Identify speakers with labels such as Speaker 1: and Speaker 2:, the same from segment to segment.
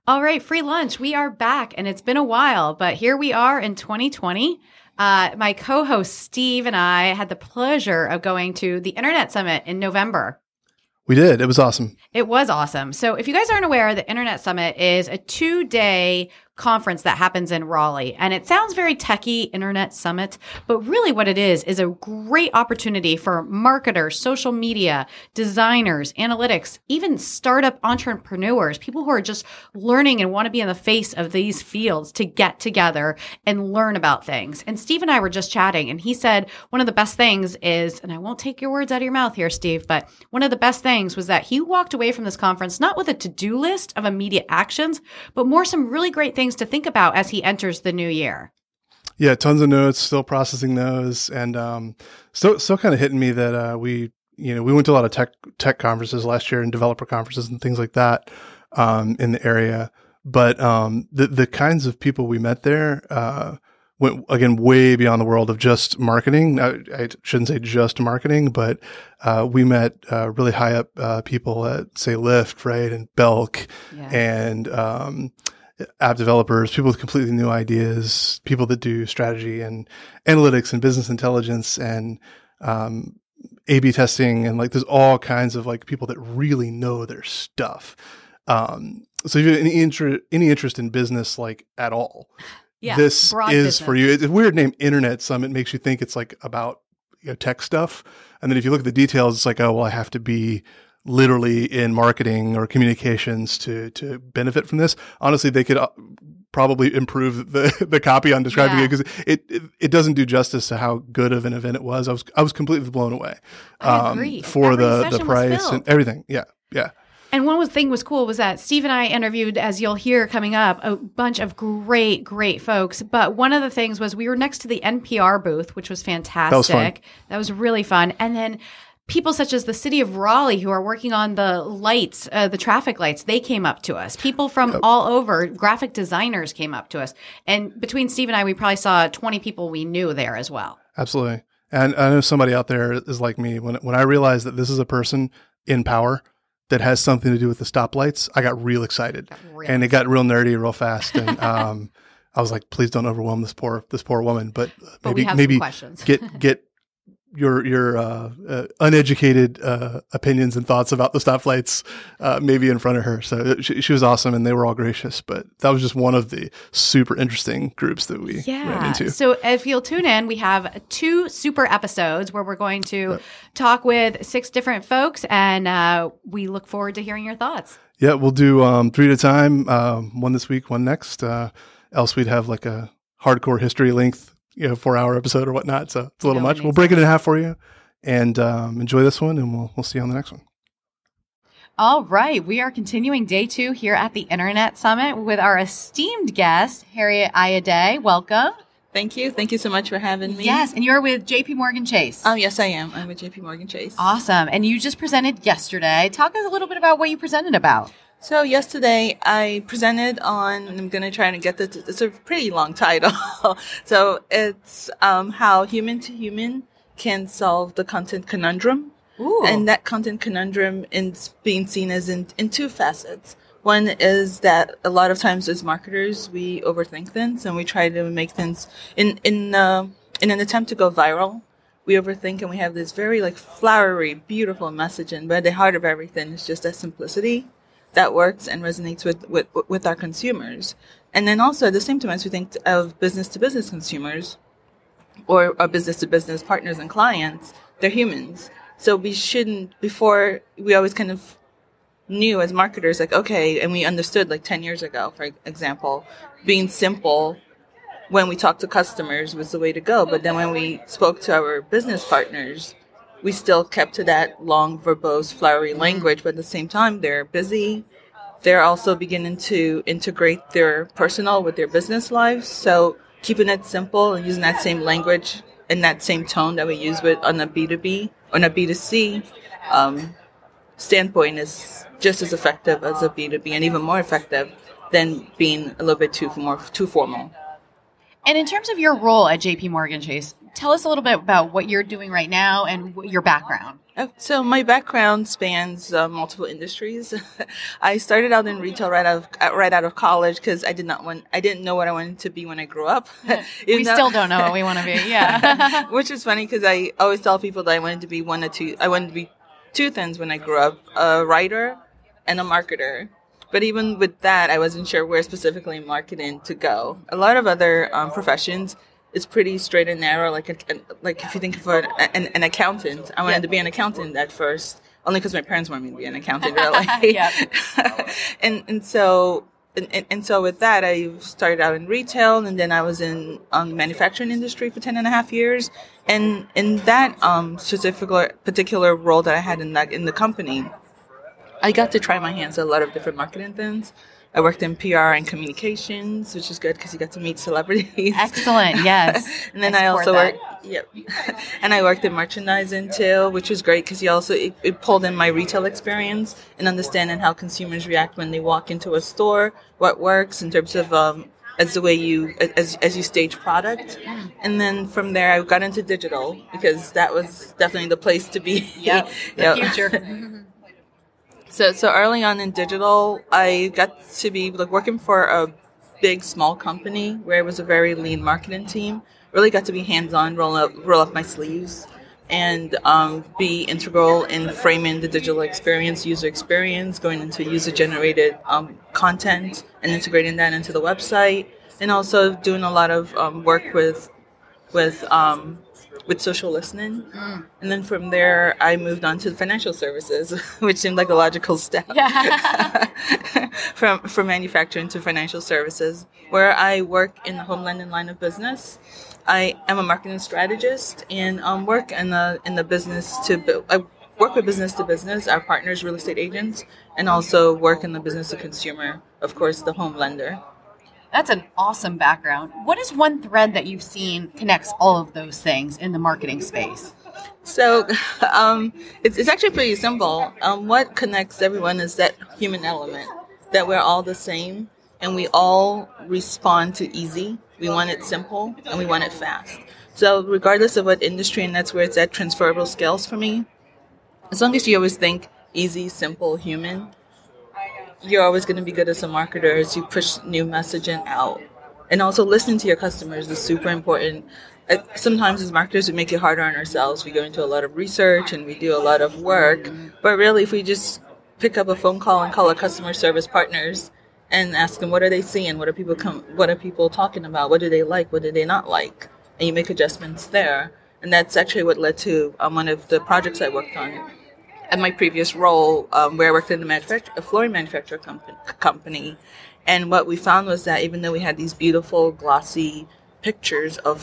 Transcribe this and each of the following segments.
Speaker 1: All right, free lunch. We are back, and it's been a while, but here we are in 2020. My co-host Steve and I had the pleasure of going to the Internet Summit in November.
Speaker 2: We did. It was awesome.
Speaker 1: It was awesome. So if you guys aren't aware, the Internet Summit is a 2-day conference that happens in Raleigh. And it sounds very techie, Internet Summit, but really what it is a great opportunity for marketers, social media, designers, analytics, even startup entrepreneurs, people who are just learning and want to be in the face of these fields to get together and learn about things. And Steve and I were just chatting, and he said one of the best things is, and I won't take your words out of your mouth here, Steve, but one of the best things was that he walked away from this conference not with a to-do list of immediate actions, but more some really great things to think about as he enters the new year.
Speaker 2: Yeah, tons of notes, still processing those, and still kind of hitting me that we went to a lot of tech conferences last year and developer conferences and things like that in the area. But the kinds of people we met there went again way beyond the world of just marketing. I shouldn't say just marketing, but we met really high up people at say Lyft, right, and Belk, and app developers, people with completely new ideas, people that do strategy and analytics and business intelligence and A/B testing, and like there's all kinds of like people that really know their stuff. So if you have any interest in business, like at all, this is business for you. It's a weird name, Internet Summit, makes you think it's like about tech stuff, and then if you look at the details, it's like, oh well, I have to be literally in marketing or communications to benefit from this. Honestly, they could probably improve the copy on describing it, because it doesn't do justice to how good of an event it was. I was completely blown away for the price and everything. Yeah.
Speaker 1: And one thing was cool was that Steve and I interviewed, as you'll hear coming up, a bunch of great folks. But one of the things was we were next to the NPR booth, which was fantastic.
Speaker 2: That was fun.
Speaker 1: That was really fun. And then people such as the city of Raleigh, who are working on the lights, the traffic lights, they came up to us. People from all over, graphic designers came up to us. And between Steve and I, we probably saw 20 people we knew there as well.
Speaker 2: Absolutely. And I know somebody out there is like me. When I realized that this is a person in power that has something to do with the stoplights, I got real excited. And it got real nerdy real fast. And I was like, please don't overwhelm this poor woman. But maybe get your uneducated opinions and thoughts about the stoplights maybe in front of her. So she was awesome, and they were all gracious. But that was just one of the super interesting groups that we ran into.
Speaker 1: So if you'll tune in, we have 2 super episodes where we're going to talk with 6 different folks, and we look forward to hearing your thoughts. Yeah,
Speaker 2: we'll do 3 at a time, one this week, one next. Else we'd have like a hardcore history length 4-hour episode or whatnot. So it's a little much. We'll break it in half for you, and enjoy this one, and we'll see you on the next one.
Speaker 1: All right. We are continuing day 2 here at the Internet Summit with our esteemed guest, Harriet Ayaday. Welcome.
Speaker 3: Thank you. Thank you so much for having me.
Speaker 1: Yes. And you're with JP Morgan Chase.
Speaker 3: Yes, I am. I'm with JP Morgan Chase.
Speaker 1: Awesome. And you just presented yesterday. Talk us a little bit about what you presented about.
Speaker 3: So yesterday I presented on, I'm going to try to get this, it's a pretty long title. So it's how human to human can solve the content conundrum.
Speaker 1: Ooh.
Speaker 3: And that content conundrum is being seen as in 2 facets. One is that a lot of times as marketers, we overthink things and we try to make things in an attempt to go viral. We overthink and we have this very like flowery, beautiful messaging, but at the heart of everything is just that simplicity that works and resonates with our consumers. And then also at the same time, as we think of business-to-business consumers or our business-to-business partners and clients, they're humans. So we shouldn't, before we always kind of knew as marketers, like, okay, and we understood like 10 years ago, for example, being simple when we talked to customers was the way to go. But then when we spoke to our business partners, we still kept to that long, verbose, flowery language, but at the same time, they're busy. They're also beginning to integrate their personal with their business lives. So keeping it simple and using that same language and that same tone that we use on a B2B or on a B2C standpoint is just as effective as a B2B and even more effective than being a little bit too formal.
Speaker 1: And in terms of your role at JP Morgan Chase, tell us a little bit about what you're doing right now and your background.
Speaker 3: So my background spans multiple industries. I started out in retail right out of college because I didn't know what I wanted to be when I grew up.
Speaker 1: We still don't know what we want to be. Yeah,
Speaker 3: which is funny because I always tell people that I wanted to be one or two. I wanted to be two things when I grew up: a writer and a marketer. But even with that, I wasn't sure where specifically in marketing to go. A lot of other professions. It's pretty straight and narrow. Like if you think of an accountant, I wanted to be an accountant at first, only because my parents wanted me to be an accountant, really. and so with that, I started out in retail, and then I was in the manufacturing industry for 10.5 years. And in that particular role that I had in the company, I got to try my hands at a lot of different marketing things. I worked in PR and communications, which is good because you get to meet celebrities.
Speaker 1: Excellent, yes.
Speaker 3: And then I also worked, and I worked in merchandising too, which was great because it pulled in my retail experience and understanding how consumers react when they walk into a store, what works in terms of as the way as you stage product. And then from there, I got into digital because that was definitely the place to be.
Speaker 1: Yep, the future.
Speaker 3: So early on in digital, I got to be working for a big, small company where it was a very lean marketing team. Really got to be hands-on, roll up my sleeves, and be integral in framing the digital experience, user experience, going into user-generated content and integrating that into the website, and also doing a lot of work with social listening. And then from there, I moved on to financial services, which seemed like a logical step.
Speaker 1: Yeah.
Speaker 3: from manufacturing to financial services, where I work in the home lending line of business. I am a marketing strategist and work in the business I work with business to business, our partners, real estate agents, and also work in the business to consumer, of course, the home lender.
Speaker 1: That's an awesome background. What is one thread that you've seen connects all of those things in the marketing space?
Speaker 3: So it's actually pretty simple. What connects everyone is that human element, that we're all the same and we all respond to easy. We want it simple and we want it fast. So regardless of what industry, and that's where it's at, transferable skills for me, as long as you always think easy, simple, human, you're always going to be good as a marketer as you push new messaging out. And also listening to your customers is super important. Sometimes as marketers, we make it harder on ourselves. We go into a lot of research and we do a lot of work. But really, if we just pick up a phone call and call our customer service partners and ask them, what are they seeing? What are people talking about? What do they like? What do they not like? And you make adjustments there. And that's actually what led to one of the projects I worked on. At my previous role, where I worked in a flooring manufacturer company, and what we found was that even though we had these beautiful, glossy pictures of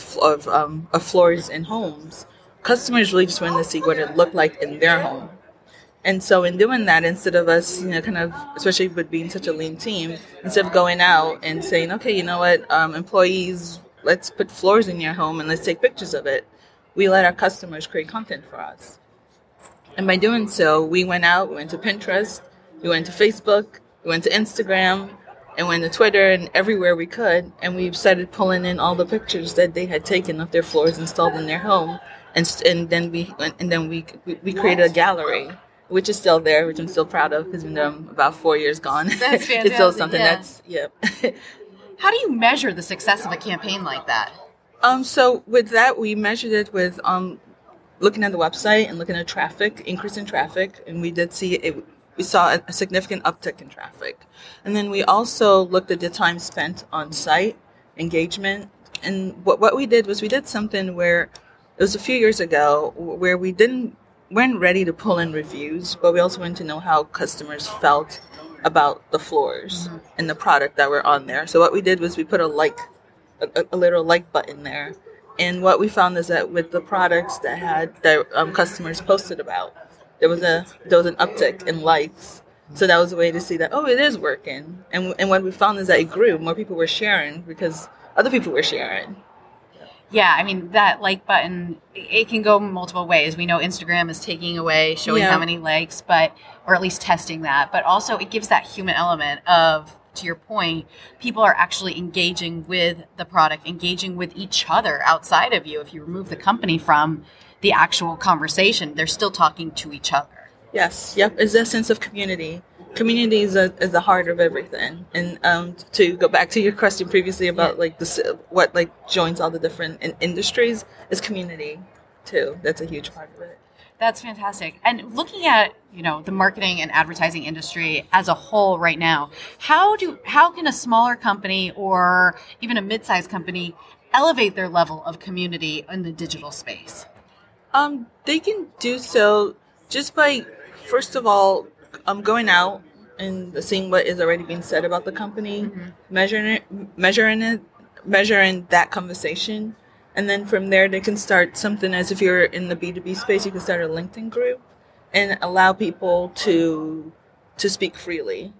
Speaker 3: floors in homes, customers really just wanted to see what it looked like in their home. And so in doing that, instead of us, especially with being such a lean team, instead of going out and saying, okay, you know what, employees, let's put floors in your home and let's take pictures of it, we let our customers create content for us. And by doing so, we went to Pinterest, we went to Facebook, we went to Instagram, and went to Twitter and everywhere we could. And we started pulling in all the pictures that they had taken of their floors installed in their home. And then we created a gallery, which is still there, which I'm still proud of because even though I'm about 4 years gone,
Speaker 1: that's fantastic.
Speaker 3: It's still something
Speaker 1: How do you measure the success of a campaign like that?
Speaker 3: So with that, we measured it with looking at the website and looking at traffic, increase in traffic, and we did see it. We saw a significant uptick in traffic. And then we also looked at the time spent on site, engagement. And what we did was we did something where it was a few years ago where we weren't ready to pull in reviews, but we also wanted to know how customers felt about the floors and the product that were on there. So what we did was we put a little like button there. And what we found is that with the products that customers posted about, there was an uptick in likes. So that was a way to see that, it is working. And what we found is that it grew. More people were sharing because other people were sharing.
Speaker 1: Yeah, I mean, that like button, it can go multiple ways. We know Instagram is taking away, showing how many likes, or at least testing that. But also it gives that human element of to your point, people are actually engaging with the product, engaging with each other outside of you. If you remove the company from the actual conversation, they're still talking to each other.
Speaker 3: Yes, yep. It's that sense of community. Community is the heart of everything. And to go back to your question previously about like what like joins all the different industries is community too. That's a huge part of it.
Speaker 1: That's fantastic. And looking at, the marketing and advertising industry as a whole right now, how can a smaller company or even a mid-sized company elevate their level of community in the digital space?
Speaker 3: They can do so just by, first of all, going out and seeing what is already being said about the company, measuring that conversation. And then from there, they can start something as if you're in the B2B space, you can start a LinkedIn group and allow people to speak freely.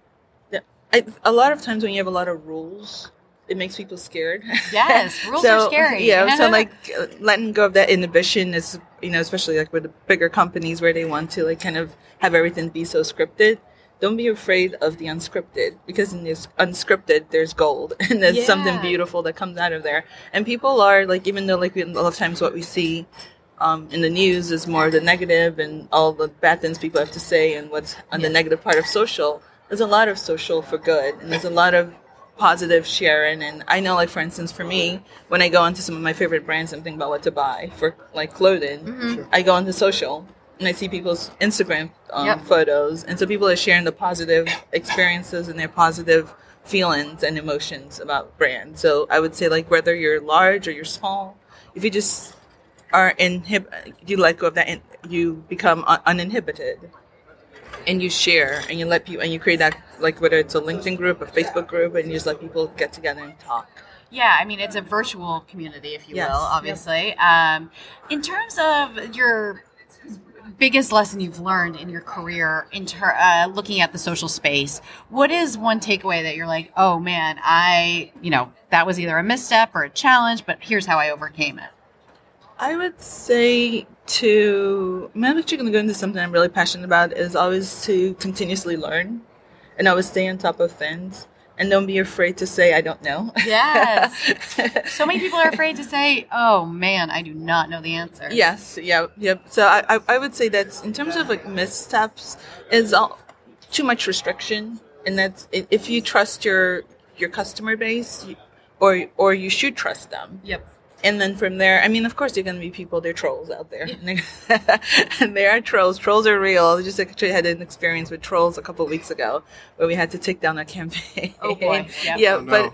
Speaker 3: A lot of times when you have a lot of rules, it makes people scared.
Speaker 1: Yes, rules are scary.
Speaker 3: Yeah, so like letting go of that inhibition is, especially like with the bigger companies where they want to like kind of have everything be so scripted. Don't be afraid of the unscripted, because in this unscripted, there's gold and there's something beautiful that comes out of there. And people are like, even though like a lot of times what we see in the news is more the negative and all the bad things people have to say and what's on the negative part of social, there's a lot of social for good and there's a lot of positive sharing. And I know, like, for instance, for me, when I go into some of my favorite brands and think about what to buy for like clothing, I go into social. And I see people's Instagram photos. And so people are sharing the positive experiences and their positive feelings and emotions about brands. So I would say, like, whether you're large or you're small, if you just are you let go of that, you become uninhibited. And you share and you let people, and you create that, like, whether it's a LinkedIn group, a Facebook group, and you just let people get together and talk.
Speaker 1: Yeah, I mean, it's a virtual community, if you will, obviously. In terms of your biggest lesson you've learned in your career looking at the social space, what is one takeaway that you're like, oh man, that was either a misstep or a challenge, but here's how I overcame it?
Speaker 3: I would say I'm actually going to go into something I'm really passionate about, is always to continuously learn and always stay on top of things. And don't be afraid to say, I don't know.
Speaker 1: Yes. So many people are afraid to say, oh, man, I do not know the answer.
Speaker 3: Yes. Yeah. Yep. So I would say that in terms of like missteps, is too much restriction. And that's, if you trust your customer base, or you should trust them.
Speaker 1: Yep.
Speaker 3: And then from there, I mean, of course, there are going to be people, they're trolls out there. Yeah. And there are trolls. Trolls are real. I just actually had an experience with trolls a couple of weeks ago where we had to take down a campaign.
Speaker 1: Oh, boy. Yeah.
Speaker 3: Yeah,
Speaker 2: oh, no.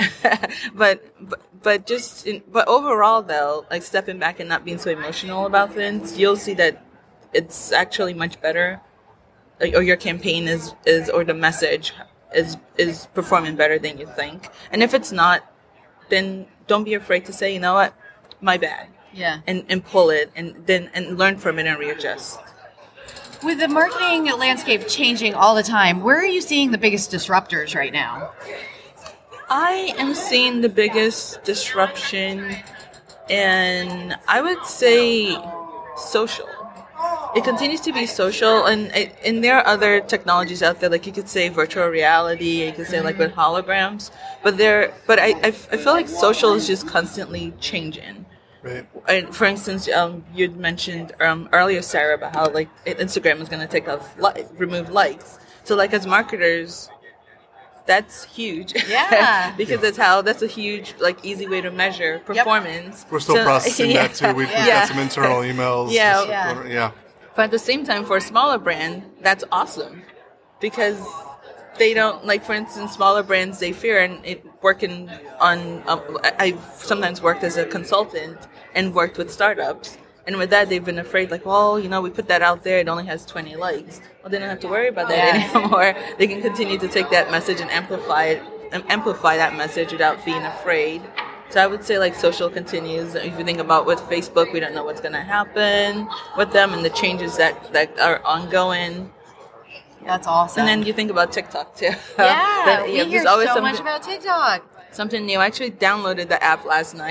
Speaker 3: But overall, though, like stepping back and not being so emotional about things, you'll see that it's actually much better. Or your campaign or the message is performing better than you think. And if it's not, then don't be afraid to say, you know what, my bad.
Speaker 1: Yeah.
Speaker 3: And pull it and learn from it and readjust.
Speaker 1: With the marketing landscape changing all the time, where are you seeing the biggest disruptors right now?
Speaker 3: I am seeing the biggest disruption in, I would say, social. It continues to be social, and there are other technologies out there, like you could say virtual reality, you could say like with holograms, but I feel like social is just constantly changing.
Speaker 2: Right.
Speaker 3: And for instance, you'd mentioned earlier, Sarah, about how like Instagram is going to take off remove likes. So like as marketers, that's huge.
Speaker 1: Yeah.
Speaker 3: Because that's a huge, like, easy way to measure performance.
Speaker 2: We're still processing that too. We've got some internal emails.
Speaker 3: Yeah. But at the same time, for a smaller brand, that's awesome. Because they don't, like, for instance, smaller brands, they fear, and working on, I've sometimes worked as a consultant and worked with startups. And with that, they've been afraid, like, well, we put that out there, it only has 20 likes. Well, they don't have to worry about that anymore. They can continue to take that message and amplify that message without being afraid. So I would say, like, social continues. If you think about with Facebook, we don't know what's going to happen with them and the changes that are ongoing.
Speaker 1: That's awesome.
Speaker 3: And then you think about TikTok, too.
Speaker 1: Yeah, we hear so much about TikTok.
Speaker 3: Something new. I actually downloaded the app last night.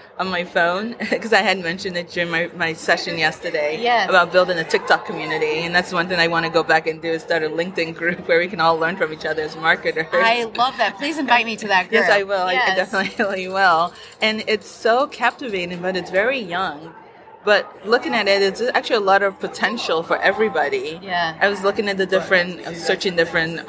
Speaker 3: on my phone because I had mentioned it during my session yesterday
Speaker 1: Yes.
Speaker 3: about building a TikTok community. And that's one thing I want to go back and do is start a LinkedIn group where we can all learn from each other as marketers.
Speaker 1: I love that. Please invite me to that group.
Speaker 3: Yes, I will.
Speaker 1: Yes.
Speaker 3: I definitely will. And it's so captivating, but it's very young. But looking at it, it's actually a lot of potential for everybody.
Speaker 1: Yeah.
Speaker 3: I was looking at the searching different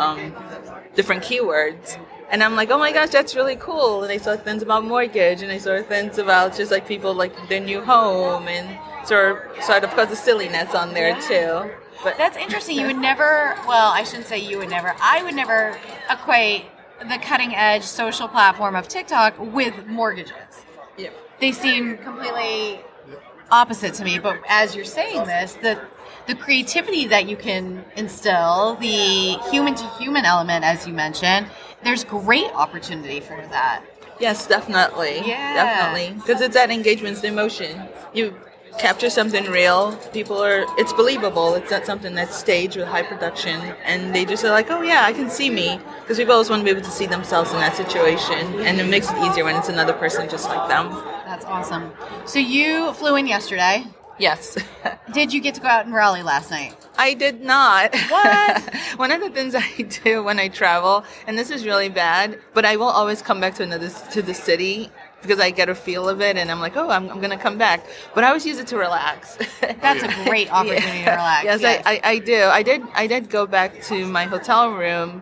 Speaker 3: keywords. And I'm like, oh my gosh, that's really cool. And I saw things about mortgage, and I saw things about just like people like their new home, and sort of, of course, the silliness on there too. But
Speaker 1: That's interesting. You would never, well, I shouldn't say you would never. I would never equate the cutting edge social platform of TikTok with mortgages.
Speaker 3: yeah.
Speaker 1: They seem completely opposite to me. But as you're saying this, the creativity that you can instill, the human to human element, as you mentioned, there's great opportunity for that.
Speaker 3: Yes, definitely.
Speaker 1: Yeah.
Speaker 3: Definitely. Because it's that engagement, it's the emotion. You capture something real, it's believable. It's not something that's staged with high production. And they just are like, oh yeah, I can see me. Because people always want to be able to see themselves in that situation. And it makes it easier when it's another person just like them.
Speaker 1: That's awesome. So you flew in yesterday.
Speaker 3: Yes.
Speaker 1: Did you get to go out and rally last night?
Speaker 3: I did not.
Speaker 1: What?
Speaker 3: One of the things I do when I travel, and this is really bad, but I will always come back to the city because I get a feel of it, and I'm like, oh, I'm going to come back. But I always use it to relax.
Speaker 1: That's a great opportunity to relax.
Speaker 3: Yes, I do. I did go back to my hotel room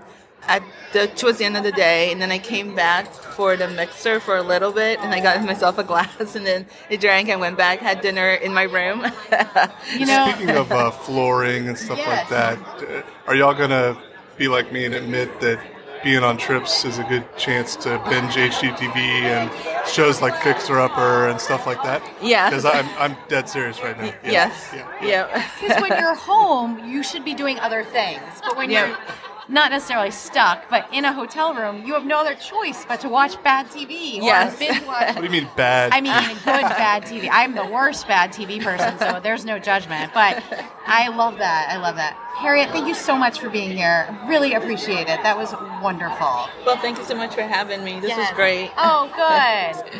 Speaker 3: towards the end of the day, and then I came back for the mixer for a little bit, and I got myself a glass, and then I drank and went back, had dinner in my room.
Speaker 1: You know,
Speaker 2: Speaking of flooring and stuff like that, are y'all going to be like me and admit that being on trips is a good chance to binge HGTV and shows like Fixer Upper and stuff like that?
Speaker 3: Yes.
Speaker 2: Because I'm dead serious right now. Yeah.
Speaker 3: Yes. Yeah.
Speaker 1: because when you're home, you should be doing other things. But when
Speaker 3: Yeah.
Speaker 1: you're not necessarily stuck, but in a hotel room, you have no other choice but to watch bad TV or
Speaker 3: Yes.
Speaker 1: binge watch.
Speaker 2: What do you mean bad?
Speaker 1: I mean, good bad TV. I'm the worst bad TV person, so there's no judgment. But I love that. I love that. Harriet, thank you so much for being here. Really appreciate it. That was wonderful.
Speaker 3: Well, thank you so much for having me. This was
Speaker 1: Yes.
Speaker 3: great.
Speaker 1: Oh, good.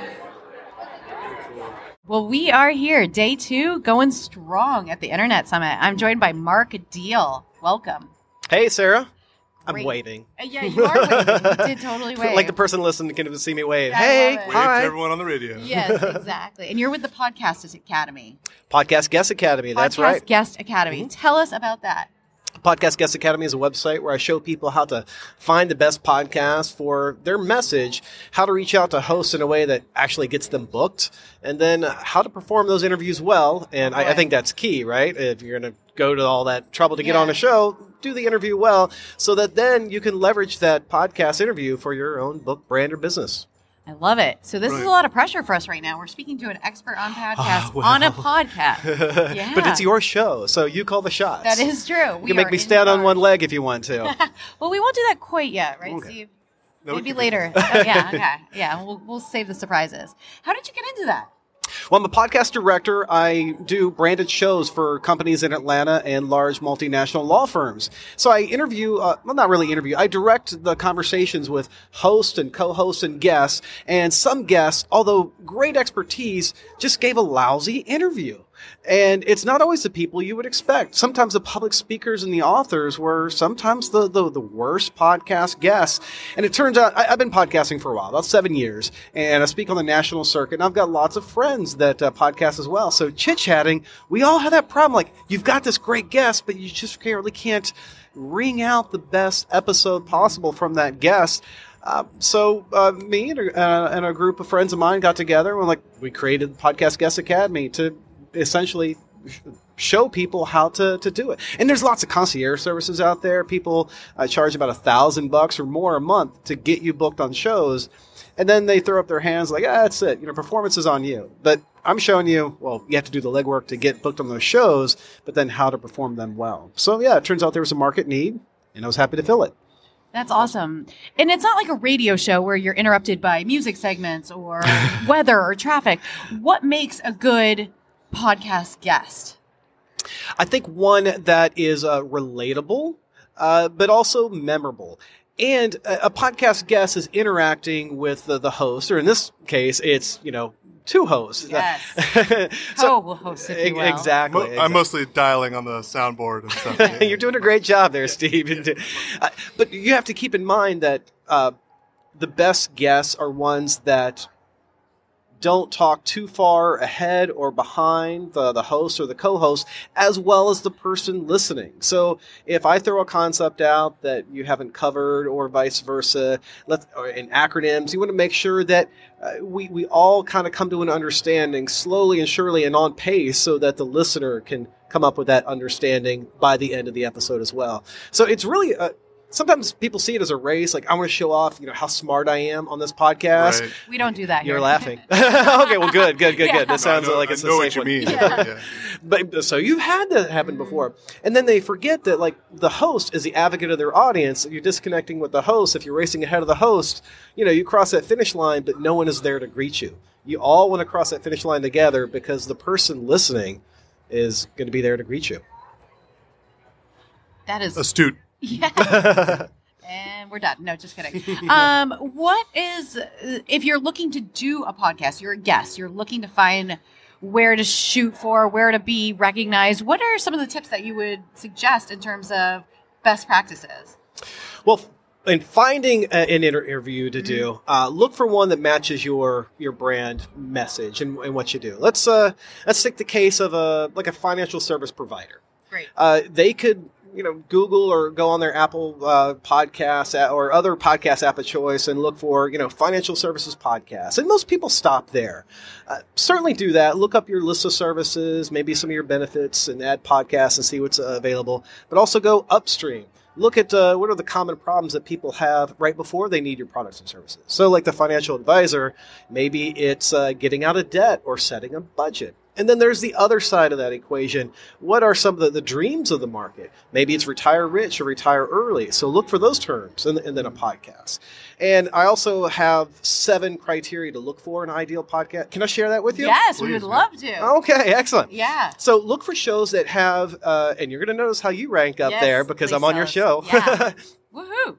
Speaker 1: Well, we are here, day 2, going strong at the Internet Summit. I'm joined by Mark Deal. Welcome.
Speaker 4: Hey, Sarah. I'm
Speaker 1: Great.
Speaker 4: waving.
Speaker 1: Yeah, you are waving. You did totally wave.
Speaker 4: Like the person listening can see me wave.
Speaker 1: I
Speaker 4: Hey,
Speaker 1: love it.
Speaker 2: Wave to
Speaker 4: hi.
Speaker 2: everyone on the radio.
Speaker 1: Yes, exactly. And you're with the Podcast Academy.
Speaker 4: Podcast Guest Academy. That's
Speaker 1: Podcast
Speaker 4: right.
Speaker 1: Guest Academy. Tell us about that.
Speaker 4: Podcast Guest Academy is a website where I show people how to find the best podcast for their message, how to reach out to hosts in a way that actually gets them booked, and then how to perform those interviews well. And I think that's key, right? If you're going to go to all that trouble to get on a show, do the interview well so that then you can leverage that podcast interview for your own book, brand, or business.
Speaker 1: I love it. So this is
Speaker 2: Right.
Speaker 1: a lot of pressure for us right now. We're speaking to an expert on podcasts
Speaker 4: well.
Speaker 1: on a podcast. Yeah.
Speaker 4: But it's your show, so you call the shots.
Speaker 1: That is true.
Speaker 4: You can make me stand on one leg if you want to.
Speaker 1: Well, we won't do that quite yet, right,
Speaker 4: Okay.
Speaker 1: Steve?
Speaker 2: No, we
Speaker 1: Maybe
Speaker 2: can do
Speaker 1: later. Oh, yeah, okay. Yeah, we'll save the surprises. How did you get into that?
Speaker 4: Well, I'm a podcast director. I do branded shows for companies in Atlanta and large multinational law firms. So I interview, well, not really interview, I direct the conversations with hosts and co-hosts and guests. And some guests, although great expertise, just gave a lousy interview. And it's not always the people you would expect. Sometimes the public speakers and the authors were sometimes the worst podcast guests. And it turns out I've been podcasting for a while, about 7 years, and I speak on the national circuit. And I've got lots of friends that podcast as well. So chit-chatting, we all have that problem. Like, you've got this great guest, but you just can't wring out the best episode possible from that guest. So me and a group of friends of mine got together and we created Podcast Guest Academy to essentially show people how to do it. And there's lots of concierge services out there. People charge about $1,000 or more a month to get you booked on shows. And then they throw up their hands like, that's it. Performance is on you. But I'm showing you, well, you have to do the legwork to get booked on those shows, but then how to perform them well. So yeah, it turns out there was a market need, and I was happy to fill it.
Speaker 1: That's awesome. And it's not like a radio show where you're interrupted by music segments or weather or traffic. What makes a good podcast guest?
Speaker 4: I think one that is relatable, but also memorable. And a podcast guest is interacting with the host, or in this case, it's, two hosts.
Speaker 1: Yes.
Speaker 4: So,
Speaker 1: Co-host, if you will.
Speaker 4: Exactly.
Speaker 2: I'm mostly dialing on the soundboard and stuff.
Speaker 4: You're doing a great job there, Steve. But you have to keep in mind that the best guests are ones that don't talk too far ahead or behind the host or the co-host, as well as the person listening. So if I throw a concept out that you haven't covered or vice versa, or in acronyms, you want to make sure that we all kind of come to an understanding slowly and surely and on pace so that the listener can come up with that understanding by the end of the episode as well. So it's really sometimes people see it as a race. Like, I want to show off, how smart I am on this podcast.
Speaker 2: Right.
Speaker 1: We don't do that
Speaker 4: You're
Speaker 1: here.
Speaker 4: laughing. Okay, well, good.
Speaker 1: Yeah.
Speaker 4: That sounds like it's
Speaker 2: I know
Speaker 4: a
Speaker 2: what
Speaker 4: safe
Speaker 2: you
Speaker 4: one.
Speaker 2: mean.
Speaker 1: Yeah.
Speaker 4: But so you've had that happen before, and then they forget that like the host is the advocate of their audience. You're disconnecting with the host. If you're racing ahead of the host, you cross that finish line, but no one is there to greet you. You all want to cross that finish line together because the person listening is going to be there to greet you.
Speaker 1: That is
Speaker 2: Astute.
Speaker 1: yes. And we're done. No, just kidding. What is, if you're looking to do a podcast, you're a guest, you're looking to find where to shoot for, where to be recognized, what are some of the tips that you would suggest in terms of best practices?
Speaker 4: Well, in finding an interview to do, look for one that matches your brand message and what you do. Let's take the case of a financial service provider.
Speaker 1: Great.
Speaker 4: They could Google or go on their Apple podcast or other podcast app of choice and look for, financial services podcast. And most people stop there. Certainly do that. Look up your list of services, maybe some of your benefits, and add podcasts and see what's available. But also go upstream. Look at what are the common problems that people have right before they need your products and services. So like the financial advisor, maybe it's getting out of debt or setting a budget. And then there's the other side of that equation. What are some of the dreams of the market? Maybe it's retire rich or retire early. So look for those terms and then a podcast. And I also have 7 criteria to look for in an ideal podcast. Can I share that with you?
Speaker 1: Yes, we
Speaker 2: Please,
Speaker 1: would
Speaker 2: man.
Speaker 1: love to.
Speaker 4: Okay, excellent.
Speaker 1: Yeah.
Speaker 4: So look for shows that have, and you're going to notice how you rank up
Speaker 1: Yes,
Speaker 4: there because
Speaker 1: please
Speaker 4: I'm on
Speaker 1: tell
Speaker 4: your
Speaker 1: us.
Speaker 4: show.
Speaker 1: Yeah. Woohoo.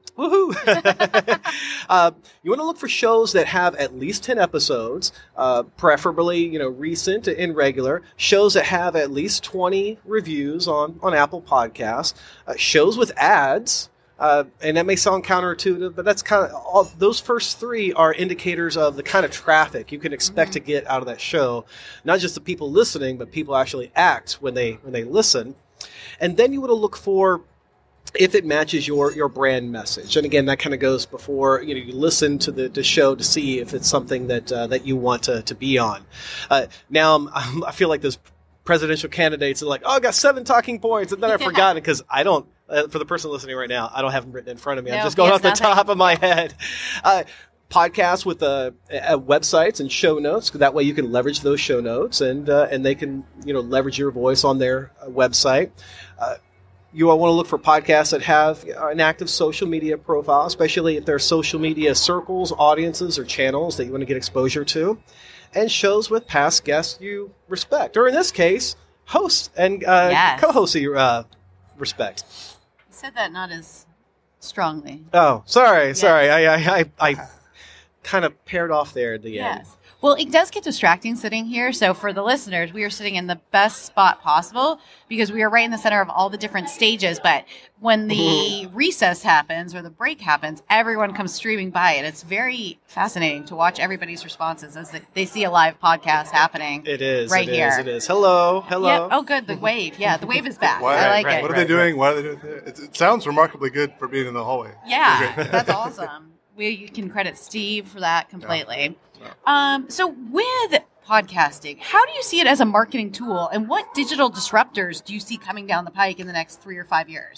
Speaker 4: Woohoo! You want to look for shows that have at least 10 episodes, preferably recent and regular. Shows that have at least 20 reviews on Apple Podcasts. Shows with ads. And that may sound counterintuitive, but that's kind of all. Those first 3 are indicators of the kind of traffic you can expect to get out of that show. Not just the people listening, but people actually act when they listen. And then you want to look for if it matches your brand message. And again, that kind of goes before you listen to the show to see if it's something that you want to be on. Now I feel like those presidential candidates are like, oh, I got 7 talking points, and then I forgot it because I don't. For the person listening right now, I don't have them written in front of me. I'm
Speaker 1: No,
Speaker 4: just going
Speaker 1: he
Speaker 4: off
Speaker 1: has
Speaker 4: the
Speaker 1: nothing.
Speaker 4: top of my head. Podcasts with websites and show notes. That way you can leverage those show notes and they can leverage your voice on their website. You want to look for podcasts that have an active social media profile, especially if there are social media circles, audiences, or channels that you want to get exposure to. And shows with past guests you respect. Or in this case, hosts and
Speaker 1: Yes.
Speaker 4: co-hosts you respect.
Speaker 1: You said that not as strongly.
Speaker 4: Oh, sorry.
Speaker 1: Yes.
Speaker 4: I kind of paired off there at the end.
Speaker 1: Yes. Well, it does get distracting sitting here. So for the listeners, we are sitting in the best spot possible because we are right in the center of all the different stages. But when the recess happens or the break happens, everyone comes streaming by. And it's very fascinating to watch everybody's responses as they see a live podcast happening.
Speaker 4: It is.
Speaker 1: Right
Speaker 4: it
Speaker 1: here.
Speaker 4: is, It is. Hello.
Speaker 1: Yeah. Oh, good. The wave. Yeah. The wave is back.
Speaker 2: Why-
Speaker 1: I like
Speaker 4: right,
Speaker 1: it.
Speaker 2: What are they doing? Why are they doing it? It sounds remarkably good for being in the hallway.
Speaker 1: Yeah,
Speaker 2: Great.
Speaker 1: that's awesome. We can credit Steve for that completely. So with podcasting, how do you see it as a marketing tool, and what digital disruptors do you see coming down the pike in the next 3 or 5 years?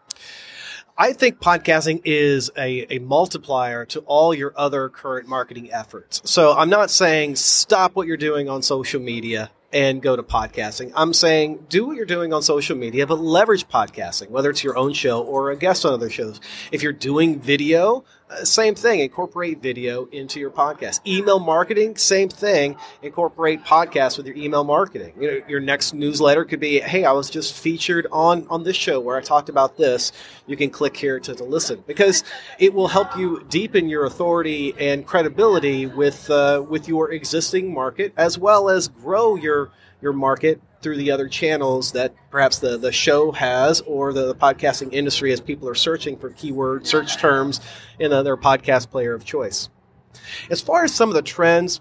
Speaker 4: I think podcasting is a multiplier to all your other current marketing efforts. So I'm not saying stop what you're doing on social media and go to podcasting. I'm saying do what you're doing on social media, but leverage podcasting, whether it's your own show or a guest on other shows. If you're doing video, Same thing, incorporate video into your podcast. Email marketing, same thing, incorporate podcasts with your email marketing. You know, your next newsletter could be, hey, I was just featured on this show where I talked about this. You can click here to listen, because it will help you deepen your authority and credibility with your existing market, as well as grow your market through the other channels that perhaps the show has, or the podcasting industry, as people are searching for keyword search terms in their podcast player of choice. As far as some of the trends,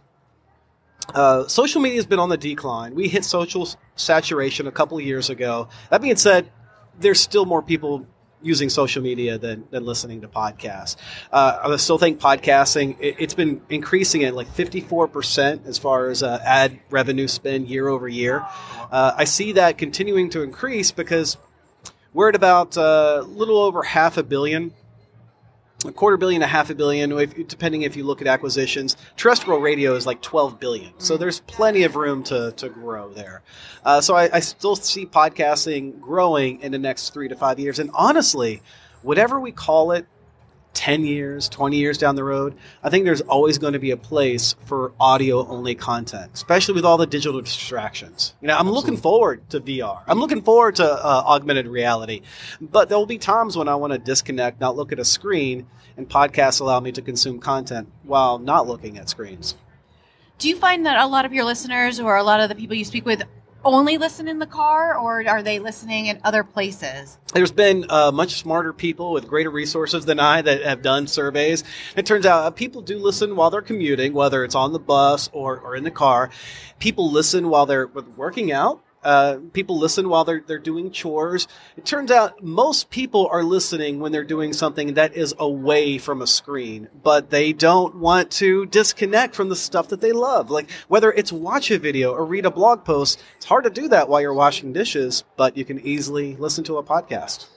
Speaker 4: social media has been on the decline. We hit social saturation a couple of years ago. That being said, there's still more people using social media than listening to podcasts. I still think podcasting, it's been increasing at like 54% as far as ad revenue spend year over year. I see that continuing to increase because we're at about a little over $500 million, $250 million to $500 million, depending if you look at acquisitions. Terrestrial radio is like $12 billion, so there's plenty of room to grow there. So I still see podcasting growing in the next 3 to 5 years. And honestly, whatever we call it, 10 years, 20 years down the road, I think there's always going to be a place for audio-only content, especially with all the digital distractions. You know, I'm looking forward to VR. I'm looking forward to augmented reality. But there will be times when I want to disconnect, not look at a screen, and podcasts allow me to consume content while not looking at screens.
Speaker 1: Do you find that a lot of your listeners or a lot of the people you speak with only listen in the car, or are they listening in other places?
Speaker 4: There's been much smarter people with greater resources than I that have done surveys. It turns out people do listen while they're commuting, whether it's on the bus or in the car. People listen while they're working out. People listen while they're doing chores. It turns out most people are listening when they're doing something that is away from a screen, but they don't want to disconnect from the stuff that they love. Like whether it's watch a video or read a blog post, it's hard to do that while you're washing dishes, but you can easily listen to a podcast.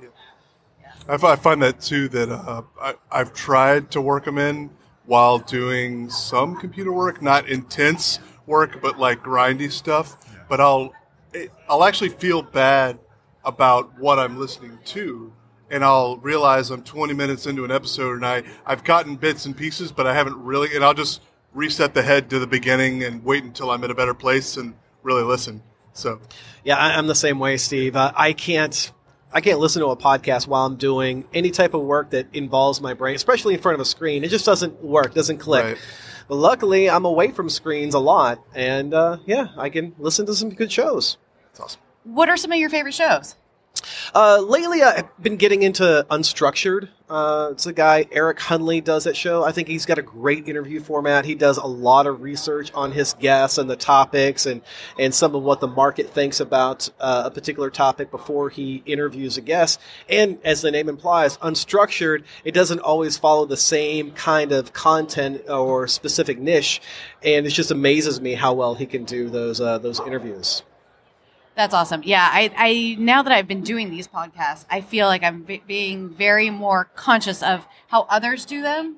Speaker 2: I find that too, that I've tried to work them in while doing some computer work, not intense work, but like grindy stuff. But I'll actually feel bad about what I'm listening to, and I'll realize I'm 20 minutes into an episode and I've gotten bits and pieces, but I haven't really, and I'll just reset the head to the beginning and wait until I'm in a better place and really listen. So,
Speaker 4: yeah, I'm the same way, Steve. I can't listen to a podcast while I'm doing any type of work that involves my brain, especially in front of a screen. It just doesn't work, doesn't click.
Speaker 2: Right.
Speaker 4: But luckily, I'm away from screens a lot, and I can listen to some good shows.
Speaker 2: That's awesome.
Speaker 1: What are some of your favorite shows?
Speaker 4: Lately, I've been getting into Unstructured. It's a guy, Eric Hunley, does that show. I think he's got a great interview format. He does a lot of research on his guests and the topics and some of what the market thinks about a particular topic before he interviews a guest. And as the name implies, Unstructured, it doesn't always follow the same kind of content or specific niche. And it just amazes me how well he can do those interviews.
Speaker 1: That's awesome. Yeah, I now that I've been doing these podcasts, I feel like I'm being very more conscious of how others do them.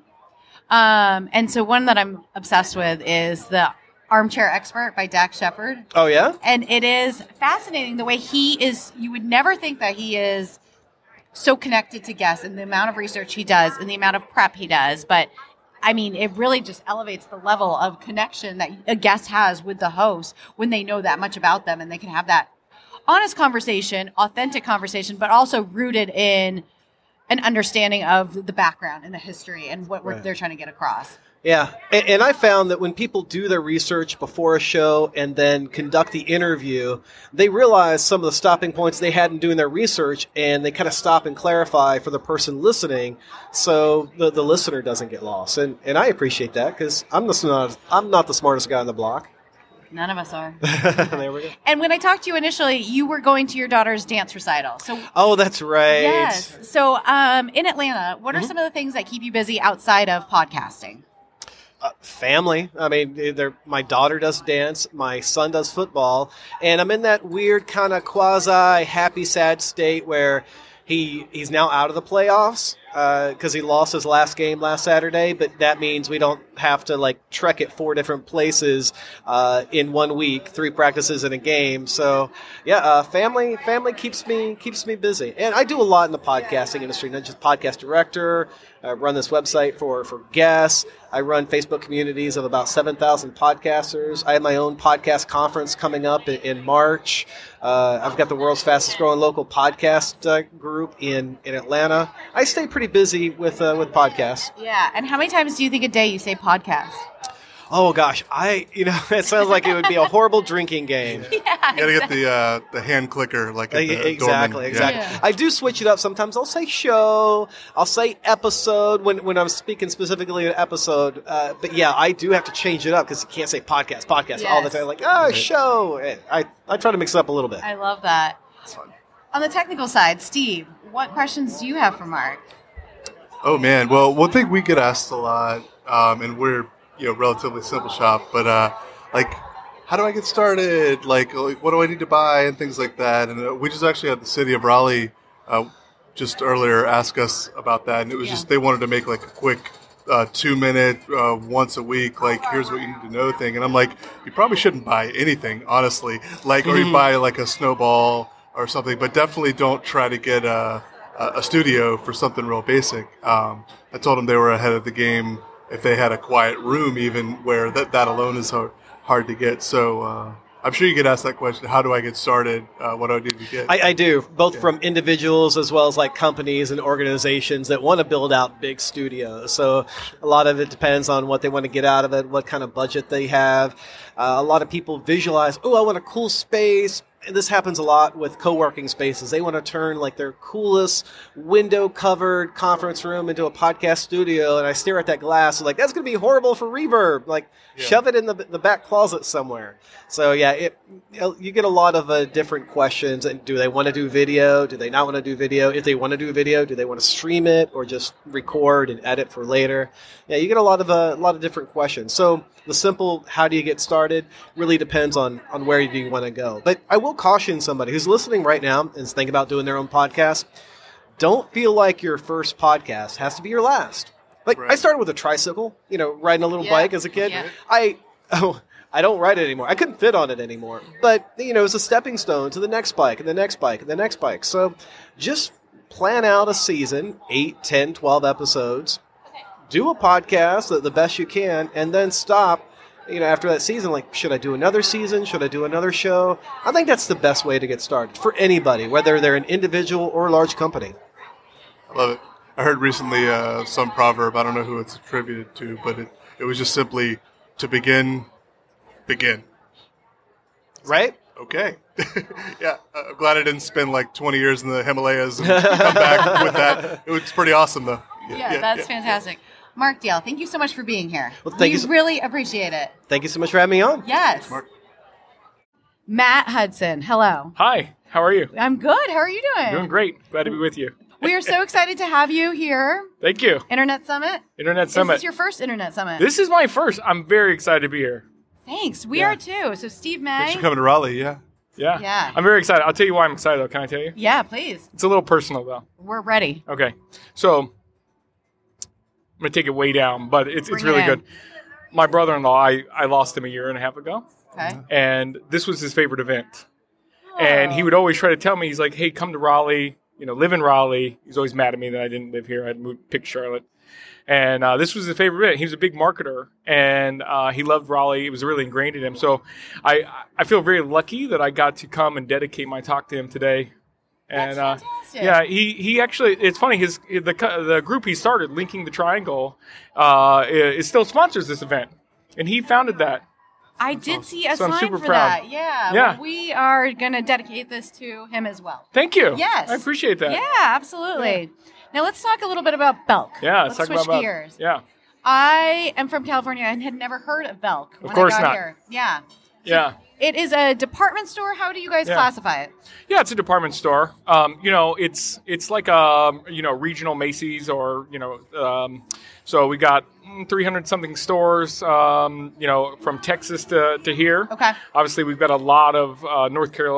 Speaker 1: And so one that I'm obsessed with is the Armchair Expert by Dax Shepard.
Speaker 4: Oh, yeah?
Speaker 1: And it is fascinating the way he is. You would never think that he is so connected to guests and the amount of research he does and the amount of prep he does. But I mean, it really just elevates the level of connection that a guest has with the host when they know that much about them and they can have that honest conversation, authentic conversation, but also rooted in an understanding of the background and the history and what they're trying to get across.
Speaker 4: Yeah, and I found that when people do their research before a show and then conduct the interview, they realize some of the stopping points they had in doing their research, and they kind of stop and clarify for the person listening so the listener doesn't get lost. And I appreciate that because I'm not the smartest guy on the block.
Speaker 1: None of us are.
Speaker 4: There we go.
Speaker 1: And when I talked to you initially, you were going to your daughter's dance recital.
Speaker 4: Oh, that's right.
Speaker 1: Yes. So in Atlanta, what are some of the things that keep you busy outside of podcasting?
Speaker 4: Family. I mean, my daughter does dance, my son does football, and I'm in that weird kind of quasi happy, sad state where he's now out of the playoffs, because he lost his last game last Saturday, but that means we don't have to like trek at 4 different places in 1 week, 3 practices in a game. So yeah, family keeps me busy, and I do a lot in the podcasting industry. Not just podcast director. I run this website for guests. I run Facebook communities of about 7,000 podcasters. I have my own podcast conference coming up in March. I've got the world's fastest growing local podcast group in Atlanta. I stay pretty busy with podcasts.
Speaker 1: Yeah. And how many times do you think a day you say podcast?
Speaker 4: Oh gosh, it sounds like it would be a horrible drinking game.
Speaker 2: You gotta get the hand clicker like at the
Speaker 4: exactly.
Speaker 2: Dorman.
Speaker 1: Yeah.
Speaker 4: I do switch it up sometimes. I'll say show, I'll say episode when I'm speaking specifically an episode. But yeah, I do have to change it up because you can't say podcast all the time. Like show. I try to mix it up a little bit.
Speaker 1: I love that.
Speaker 4: It's fun.
Speaker 1: On the technical side, Steve, what questions do you have for Mark?
Speaker 2: Oh man, well, one thing we get asked a lot, and we're relatively simple shop, but like, how do I get started? Like, what do I need to buy and things like that? And we just actually had the city of Raleigh just earlier ask us about that, and it was just they wanted to make like a quick 2-minute once a week, like here's what you need to know thing. And I'm like, you probably shouldn't buy anything, honestly, like or you buy like a snowball or something, but definitely don't try to get a studio for something real basic. I told them they were ahead of the game if they had a quiet room, even where that alone is hard to get. So I'm sure you get asked that question, how do I get started? What do I need to get?
Speaker 4: I do, both from individuals as well as like companies and organizations that want to build out big studios. So a lot of it depends on what they want to get out of it, what kind of budget they have. A lot of people visualize, I want a cool space. And this happens a lot with co-working spaces. They want to turn like their coolest window-covered conference room into a podcast studio, and I stare at that glass and like, that's going to be horrible for reverb. Like, shove it in the back closet somewhere. So yeah, you get a lot of different questions. And do they want to do video? Do they not want to do video? If they want to do video, do they want to stream it or just record and edit for later? Yeah, you get a lot of different questions. So the simple, how do you get started, really depends on where you want to go. But I will caution somebody who's listening right now and is thinking about doing their own podcast. Don't feel like your first podcast has to be your last. Like, I started with a tricycle, riding a little bike as a kid.
Speaker 1: Yeah.
Speaker 4: I don't ride it anymore. I couldn't fit on it anymore. But, it's a stepping stone to the next bike and the next bike and the next bike. So just plan out a season, 8, 10, 12 episodes. Do a podcast the best you can, and then stop, after that season. Like, should I do another season? Should I do another show? I think that's the best way to get started for anybody, whether they're an individual or a large company.
Speaker 2: I love it. I heard recently some proverb, I don't know who it's attributed to, but it was just simply, to begin.
Speaker 4: Right?
Speaker 2: Okay. Yeah, I'm glad I didn't spend like 20 years in the Himalayas and come back with that. It was pretty awesome, though.
Speaker 1: Yeah, that's fantastic. Mark Dale, thank you so much for being here.
Speaker 4: Well, thank you.
Speaker 1: Really appreciate it.
Speaker 4: Thank you so much for having me on.
Speaker 1: Yes.
Speaker 2: Mark.
Speaker 1: Matt Hudson, hello.
Speaker 5: Hi, how are you?
Speaker 1: I'm good. How are you doing?
Speaker 5: Doing great. Glad to be with you.
Speaker 1: We are so excited to have you here.
Speaker 5: Thank you.
Speaker 1: Internet Summit.
Speaker 5: Internet Summit.
Speaker 1: This is your first Internet Summit.
Speaker 5: This is my first. I'm very excited to be here.
Speaker 1: Thanks. We are too. So Steve
Speaker 2: Thanks
Speaker 1: May.
Speaker 2: for coming to Raleigh, yeah.
Speaker 5: Yeah. I'm very excited. I'll tell you why I'm excited, though. Can I tell you?
Speaker 1: Yeah, please.
Speaker 5: It's a little personal, though.
Speaker 1: We're ready.
Speaker 5: Okay. So I'm going to take it way down, but it's really
Speaker 1: in.
Speaker 5: good. My brother-in-law, I lost him a year and a half ago.
Speaker 1: Okay.
Speaker 5: And this was his favorite event. And he would always try to tell me, he's like, hey, come to Raleigh, live in Raleigh. He's always mad at me that I didn't live here. I had picked Charlotte. And this was his favorite event. He was a big marketer, and he loved Raleigh. It was really ingrained in him. So I feel very lucky that I got to come and dedicate my talk to him today. And
Speaker 1: That's fantastic.
Speaker 5: yeah, he actually, it's funny, the group he started, Linking the Triangle, it still sponsors this event. And he founded that.
Speaker 1: I did see a
Speaker 5: So I'm
Speaker 1: sign
Speaker 5: super
Speaker 1: for
Speaker 5: proud.
Speaker 1: that. Yeah.
Speaker 5: Yeah.
Speaker 1: Well, we are going to dedicate this to him as well.
Speaker 5: Thank you.
Speaker 1: Yes.
Speaker 5: I appreciate that.
Speaker 1: Yeah, absolutely. Now let's talk a little bit about Belk.
Speaker 5: Yeah,
Speaker 1: let's
Speaker 5: talk
Speaker 1: switch
Speaker 5: about
Speaker 1: gears.
Speaker 5: Yeah.
Speaker 1: I am from California and had never heard of Belk when
Speaker 5: course
Speaker 1: I got
Speaker 5: not.
Speaker 1: here. Yeah.
Speaker 5: Yeah.
Speaker 1: It is a department store. How do you guys
Speaker 5: Yeah.
Speaker 1: classify it?
Speaker 5: Yeah, it's a department store. It's like a regional Macy's or so we got 300 something stores. From Texas to here.
Speaker 1: Okay.
Speaker 5: Obviously, we've got a lot of North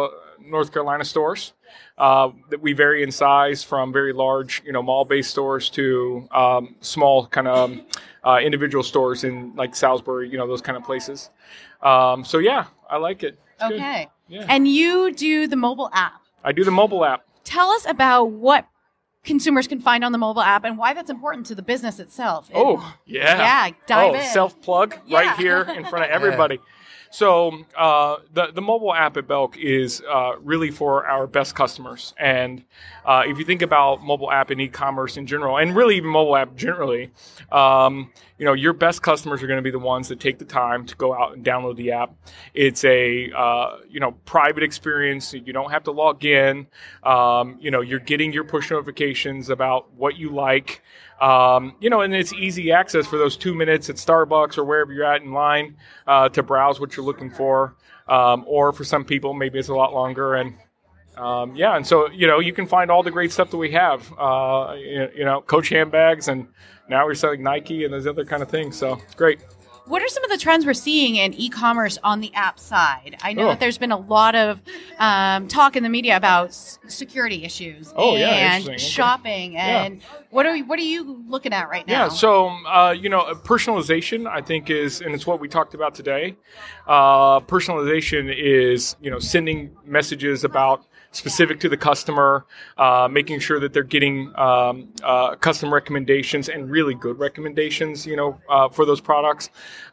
Speaker 5: North Carolina stores that we vary in size from very large, mall-based stores to small kind of individual stores in like Salisbury, those kind of places. So yeah, I like it. It's
Speaker 1: Okay.
Speaker 5: good. Yeah.
Speaker 1: And you do the mobile app.
Speaker 5: I do the mobile app.
Speaker 1: Tell us about what consumers can find on the mobile app and why that's important to the business itself.
Speaker 5: Yeah,
Speaker 1: dive in.
Speaker 5: Self-plug right here in front of everybody. So the mobile app at Belk is really for our best customers. And if you think about mobile app and e-commerce in general, and really even mobile app generally, your best customers are going to be the ones that take the time to go out and download the app. It's a private experience. You don't have to log in. You're getting your push notifications about what you like. And it's easy access for those 2 minutes at Starbucks or wherever you're at in line to browse what you're looking for. Or for some people, maybe it's a lot longer. And and so, you can find all the great stuff that we have, Coach handbags, and now we're selling Nike and those other kind of things. So it's great.
Speaker 1: What are some of the trends we're seeing in e-commerce on the app side? I know that there's been a lot of talk in the media about security issues and shopping. And what are you looking at right now?
Speaker 5: Yeah, so personalization, I think, and it's what we talked about today. Personalization is sending messages about specific to the customer, making sure that they're getting custom recommendations and really good recommendations, for those products.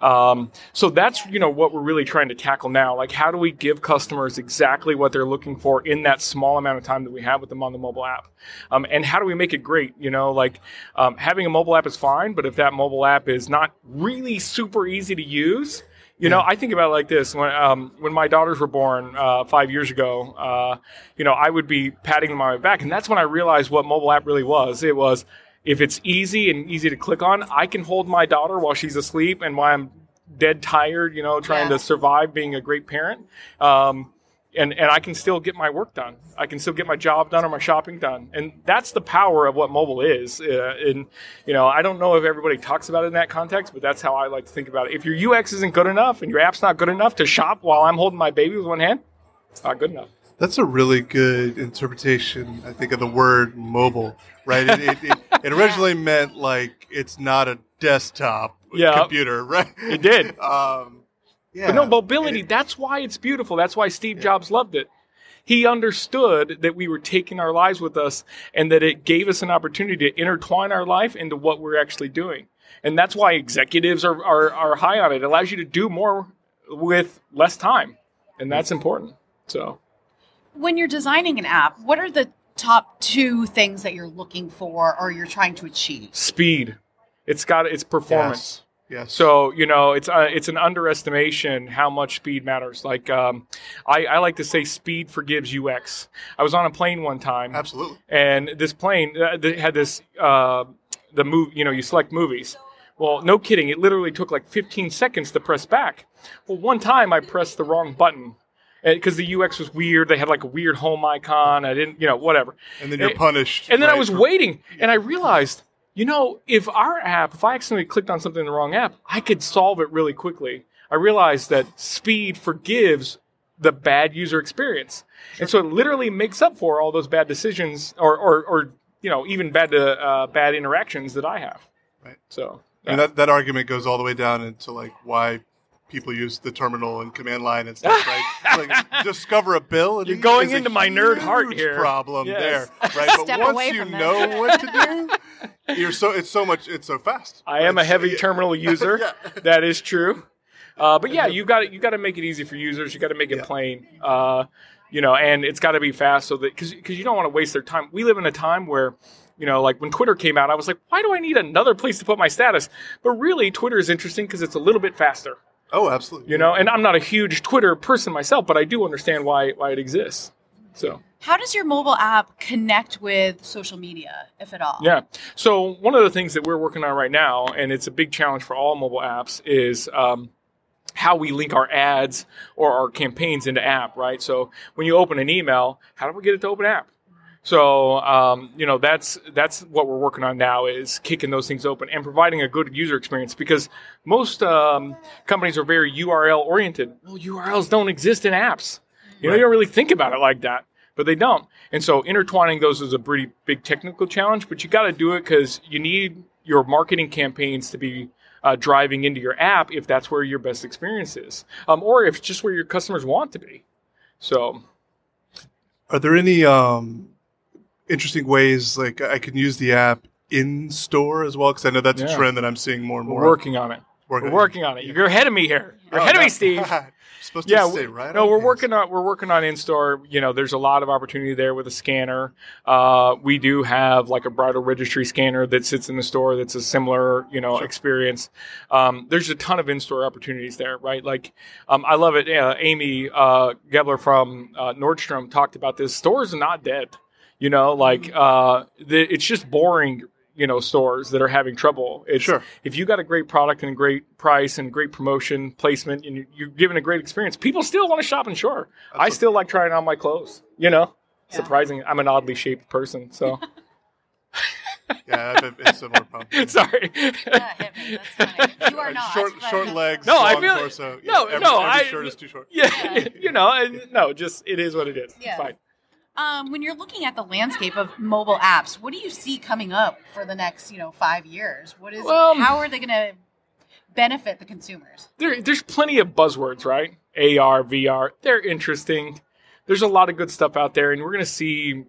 Speaker 5: So that's, what we're really trying to tackle now. Like, how do we give customers exactly what they're looking for in that small amount of time that we have with them on the mobile app? And how do we make it great? Having a mobile app is fine, but if that mobile app is not really super easy to use, I think about it like this. When my daughters were born 5 years ago, I would be patting them on my back. And that's when I realized what mobile app really was. It was, if it's easy and easy to click on, I can hold my daughter while she's asleep and while I'm dead tired, trying to survive being a great parent. And I can still get my work done. I can still get my job done or my shopping done. And that's the power of what mobile is. I don't know if everybody talks about it in that context, but that's how I like to think about it. If your UX isn't good enough and your app's not good enough to shop while I'm holding my baby with one hand, it's not good enough.
Speaker 2: That's a really good interpretation, I think, of the word mobile, right? It originally meant like it's not a desktop computer, right?
Speaker 5: It did.
Speaker 2: Yeah.
Speaker 5: But no, mobility, that's why it's beautiful. That's why Steve Jobs loved it. He understood that we were taking our lives with us and that it gave us an opportunity to intertwine our life into what we're actually doing. And that's why executives are high on it. It allows you to do more with less time. And that's important. So,
Speaker 1: when you're designing an app, what are the top 2 things that you're looking for or you're trying to achieve?
Speaker 5: Speed. It's performance.
Speaker 2: Yes.
Speaker 5: So, it's an underestimation how much speed matters. Like, I like to say speed forgives UX. I was on a plane one time.
Speaker 2: Absolutely.
Speaker 5: And this plane had this, the move, you select movies. Well, no kidding. It literally took like 15 seconds to press back. Well, one time I pressed the wrong button because the UX was weird. They had like a weird home icon. I didn't, whatever.
Speaker 2: And then you're punished.
Speaker 5: And then I was waiting and I realized, if I accidentally clicked on something in the wrong app, I could solve it really quickly. I realized that speed forgives the bad user experience. Sure. And so it literally makes up for all those bad decisions or even bad interactions that I have.
Speaker 2: Right.
Speaker 5: So,
Speaker 2: and that argument goes all the way down into like why people use the terminal and command line and stuff, right? Like discoverability.
Speaker 5: You're going into my nerd heart here.
Speaker 2: Problem there, right?
Speaker 1: Step
Speaker 2: but
Speaker 1: away
Speaker 2: once you
Speaker 1: from that.
Speaker 2: know what to do, it's so fast.
Speaker 5: I am a heavy terminal user. That is true. But yeah, you got to make it easy for users. You got to make it plain. And it's got to be fast so that because you don't want to waste their time. We live in a time where, like when Twitter came out, I was like, why do I need another place to put my status? But really, Twitter is interesting because it's a little bit faster.
Speaker 2: Oh, absolutely.
Speaker 5: And I'm not a huge Twitter person myself, but I do understand why it exists. So,
Speaker 1: how does your mobile app connect with social media, if at all?
Speaker 5: Yeah. So one of the things that we're working on right now, and it's a big challenge for all mobile apps, is how we link our ads or our campaigns into app, right? So when you open an email, how do we get it to open app? So, that's what we're working on now is kicking those things open and providing a good user experience because most companies are very URL oriented. Well, URLs don't exist in apps. You know, you don't really think about it like that, but they don't. And so intertwining those is a pretty big technical challenge, but you got to do it because you need your marketing campaigns to be driving into your app if that's where your best experience is, or if it's just where your customers want to be. So,
Speaker 2: are there any interesting ways like I can use the app in store as well? Because I know that's a trend that I'm seeing more and more.
Speaker 5: We're working on it. We're working on it. You're ahead of me here. You're ahead of me, Steve.
Speaker 2: Supposed to stay right.
Speaker 5: No, we're working on in store. You know, there's a lot of opportunity there with a scanner. We do have like a bridal registry scanner that sits in the store. That's a similar, experience. There's a ton of in store opportunities there, right? Like, I love it. Amy Gebler from Nordstrom talked about this. Stores are not dead. It's just boring. Stores that are having trouble. If you got a great product and a great price and great promotion placement and you're giving a great experience, people still want to shop in store. Absolutely. I still like trying on my clothes, Surprising. I'm an oddly shaped person, so.
Speaker 2: Yeah, it's similar problem.
Speaker 5: Sorry.
Speaker 1: That's funny. You are not.
Speaker 2: Short legs,
Speaker 5: no,
Speaker 2: long
Speaker 5: I feel,
Speaker 2: torso.
Speaker 5: Every
Speaker 2: shirt is too short.
Speaker 5: Yeah, just it is what it is.
Speaker 1: Yeah.
Speaker 5: It's fine.
Speaker 1: When you're looking at the landscape of mobile apps, what do you see coming up for the next, 5 years? How are they going to benefit the consumers?
Speaker 5: There's plenty of buzzwords, right? AR, VR, they're interesting. There's a lot of good stuff out there, and we're going to see,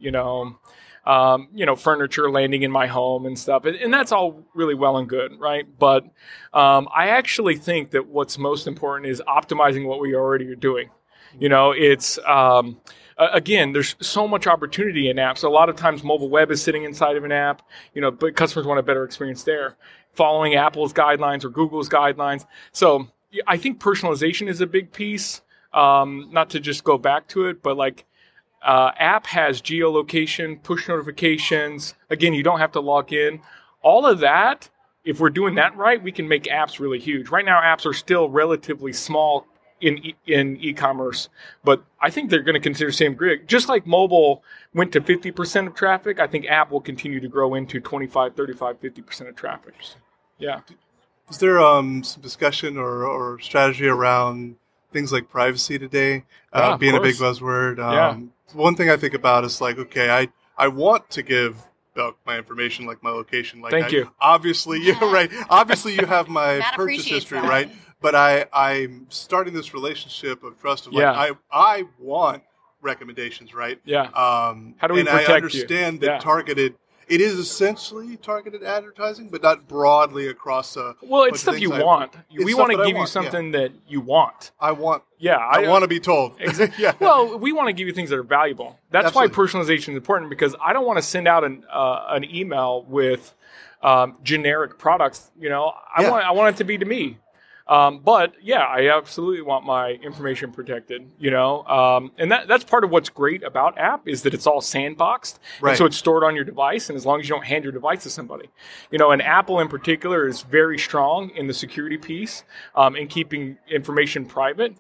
Speaker 5: furniture landing in my home and stuff, and that's all really well and good, right? But I actually think that what's most important is optimizing what we already are doing. It's again, there's so much opportunity in apps. A lot of times mobile web is sitting inside of an app, but customers want a better experience there. Following Apple's guidelines or Google's guidelines. So I think personalization is a big piece. Not to just go back to it, but like app has geolocation, push notifications. Again, you don't have to log in. All of that, if we're doing that right, we can make apps really huge. Right now, apps are still relatively small in e-commerce, but I think they're going to consider same grid. Just like mobile went to 50% of traffic, I think app will continue to grow into 25, 35, 50% of traffic. Yeah.
Speaker 2: Is there some discussion or strategy around things like privacy today being a big buzzword? One thing I think about is like, okay, I want to give my information, like my location. Like,
Speaker 5: Thank you.
Speaker 2: Obviously, right. Obviously, you have my purchase history,
Speaker 1: that.
Speaker 2: right? But I'm starting this relationship of trust of like, I want recommendations, right?
Speaker 5: Yeah. How do we protect
Speaker 2: you? And I understand that it is essentially targeted advertising, but not broadly across
Speaker 5: it's stuff you want. We want to give you something that you want.
Speaker 2: I want.
Speaker 5: Yeah.
Speaker 2: I want to be told.
Speaker 5: Exactly. Yeah. Well, we want to give you things that are valuable. That's Absolutely. Why personalization is important, because I don't want to send out an email with generic products. I want it to be to me. But yeah, I absolutely want my information protected, and that's part of what's great about app is that it's all sandboxed. Right. And so it's stored on your device. And as long as you don't hand your device to somebody, and Apple in particular is very strong in the security piece, in keeping information private.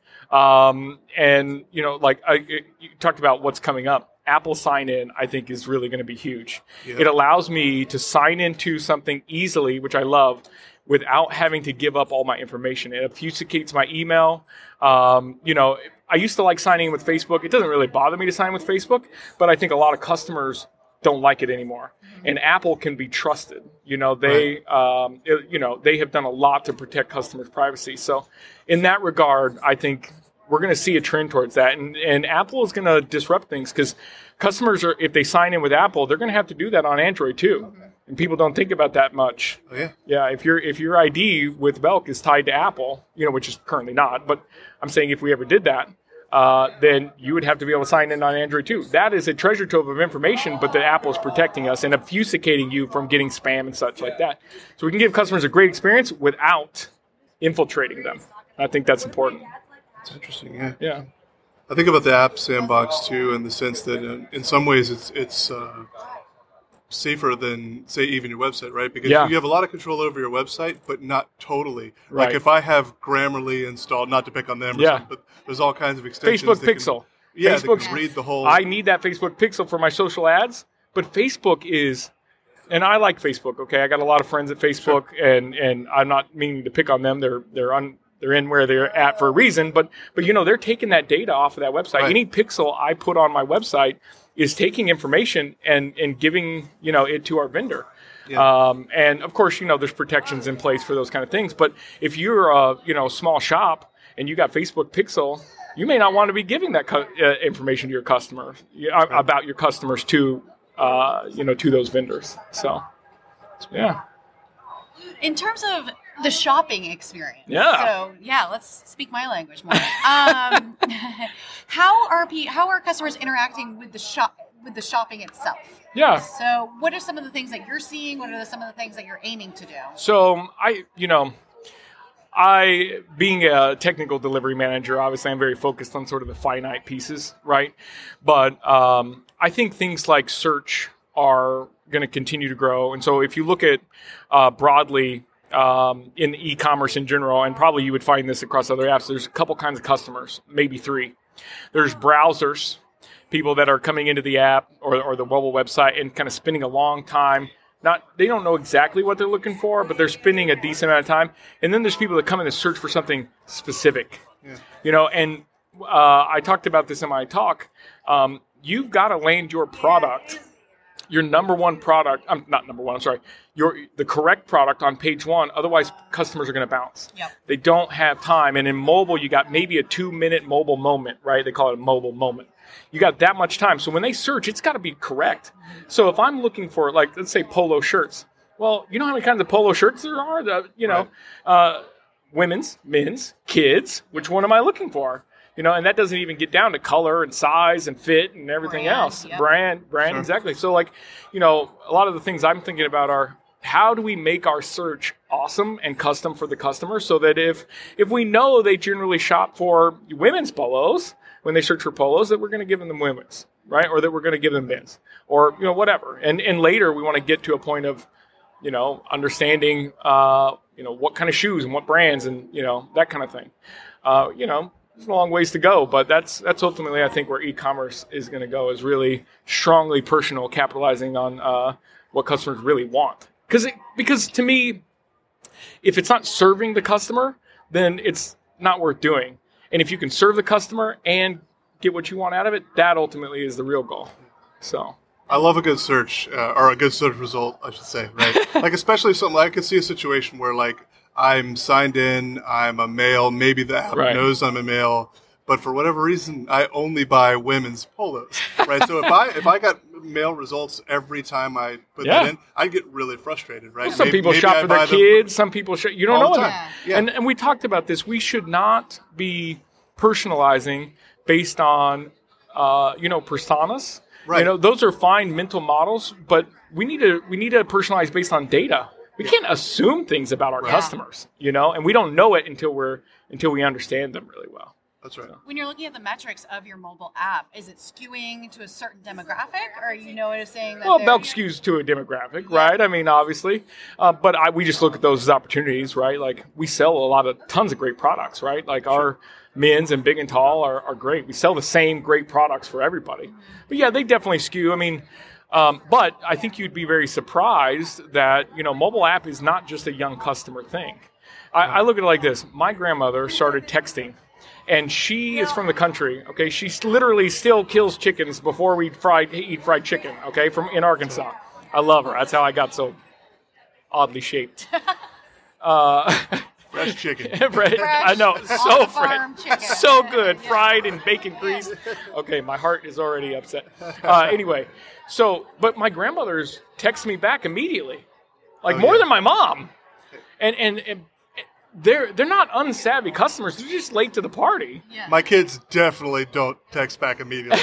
Speaker 5: You talked about what's coming up. Apple sign-in, I think, is really going to be huge. Yeah. It allows me to sign into something easily, which I love, without having to give up all my information. It obfuscates my email. I used to like signing in with Facebook. It doesn't really bother me to sign with Facebook, but I think a lot of customers don't like it anymore. Mm-hmm. And Apple can be trusted. They have done a lot to protect customers' privacy. So in that regard, I think we're going to see a trend towards that. And Apple is going to disrupt things because customers if they sign in with Apple, they're going to have to do that on Android too. Mm-hmm. And people don't think about that much.
Speaker 2: Oh, yeah.
Speaker 5: Yeah. If your ID with Belk is tied to Apple, which is currently not, but I'm saying if we ever did that, then you would have to be able to sign in on Android too. That is a treasure trove of information, but that Apple is protecting us and obfuscating you from getting spam and such like that. So we can give customers a great experience without infiltrating them. I think that's important.
Speaker 2: That's interesting. Yeah.
Speaker 5: Yeah.
Speaker 2: I think about the app sandbox too, in the sense that in some ways it's safer than, say, even your website, right? Because you have a lot of control over your website, but not totally.
Speaker 5: Right.
Speaker 2: Like if I have Grammarly installed, not to pick on them or something, but there's all kinds of extensions.
Speaker 5: Facebook Pixel.
Speaker 2: Facebook can read the whole...
Speaker 5: I need that Facebook Pixel for my social ads, but Facebook is... And I like Facebook, okay? I got a lot of friends at Facebook, and I'm not meaning to pick on them. They're They're in where they're at for a reason, but they're taking that data off of that website.
Speaker 2: Right.
Speaker 5: Any pixel I put on my website is taking information and giving it to our vendor.
Speaker 2: Yeah.
Speaker 5: And of course, there's protections in place for those kind of things. But if you're a small shop and you got Facebook Pixel, you may not want to be giving that information to your customers about your customers to those vendors. So, yeah.
Speaker 6: In terms of the shopping experience,
Speaker 5: Yeah.
Speaker 6: So let's speak my language more. How are customers interacting with the shopping itself?
Speaker 5: Yeah.
Speaker 6: So, what are some of the things that you're seeing? What are some of the things that you're aiming to do?
Speaker 5: So I, being a technical delivery manager, obviously I'm very focused on sort of the finite pieces, right? But I think things like search are going to continue to grow. And so if you look at broadly in e-commerce in general, and probably you would find this across other apps, there's a couple kinds of customers, maybe three. There's browsers, people that are coming into the app or the mobile website and kind of spending a long time. They don't know exactly what they're looking for, but they're spending a decent amount of time. And then there's people that come in and search for something specific. Yeah. And I talked about this in my talk. You've got to land your product, your number one product. Not number one. I'm sorry. The correct product on page one. Otherwise, customers are going to bounce.
Speaker 6: Yep.
Speaker 5: They don't have time. And in mobile, you got maybe a 2-minute mobile moment, right? They call it a mobile moment. You got that much time. So when they search, it's got to be correct. So if I'm looking for, like, let's say polo shirts. Well, you know how many kinds of polo shirts there are? Women's, men's, kids. Which one am I looking for? And that doesn't even get down to color and size and fit and everything else.
Speaker 6: Yep.
Speaker 5: Brand,
Speaker 2: Sure.
Speaker 5: exactly. So, like, a lot of the things I'm thinking about are how do we make our search awesome and custom for the customer so that if we know they generally shop for women's polos, when they search for polos, that we're going to give them women's, right? Or that we're going to give them men's, or whatever. And later we want to get to a point of, understanding, what kind of shoes and what brands and that kind of thing. There's a long ways to go, but that's ultimately I think where e-commerce is going to go, is really strongly personal, capitalizing on what customers really want. Because to me, if it's not serving the customer, then it's not worth doing. And if you can serve the customer and get what you want out of it, that ultimately is the real goal. So
Speaker 2: I love a good search, or a good search result, I should say, right? Like, especially something, I could see a situation where, like, I'm signed in, I'm a male, maybe the app knows I'm a male, but for whatever reason, I only buy women's polos, right? So if I got male results every time I put that in, I'd get really frustrated, right?
Speaker 5: Well, some people shop for their kids, some people shop, you don't know what.
Speaker 2: Yeah.
Speaker 5: And we talked about this. We should not be personalizing based on, personas.
Speaker 2: Right.
Speaker 5: Those are fine mental models, but we need to personalize based on data. We can't assume things about our customers, and we don't know it until we understand them really well.
Speaker 2: That's right.
Speaker 6: When you're looking at the metrics of your mobile app, is it skewing to a certain demographic, or are you noticing that?
Speaker 5: Well, Belk skews to a demographic, right? I mean, obviously, but we just look at those as opportunities, right? Like, we sell tons of great products, right? Like our men's and big and tall are great. We sell the same great products for everybody. But yeah, they definitely skew. I mean, but I think you'd be very surprised that, mobile app is not just a young customer thing. I look at it like this. My grandmother started texting, and she is from the country, okay? She literally still kills chickens before we eat fried chicken, okay, in Arkansas. I love her. That's how I got so oddly shaped.
Speaker 2: Fresh chicken.
Speaker 5: I know, so fresh, so good, fried in bacon grease. Okay, my heart is already upset. Anyway, but my grandmothers text me back immediately, more than my mom, and they're not unsavvy customers. They're just late to the party.
Speaker 6: Yeah.
Speaker 2: My kids definitely don't text back immediately.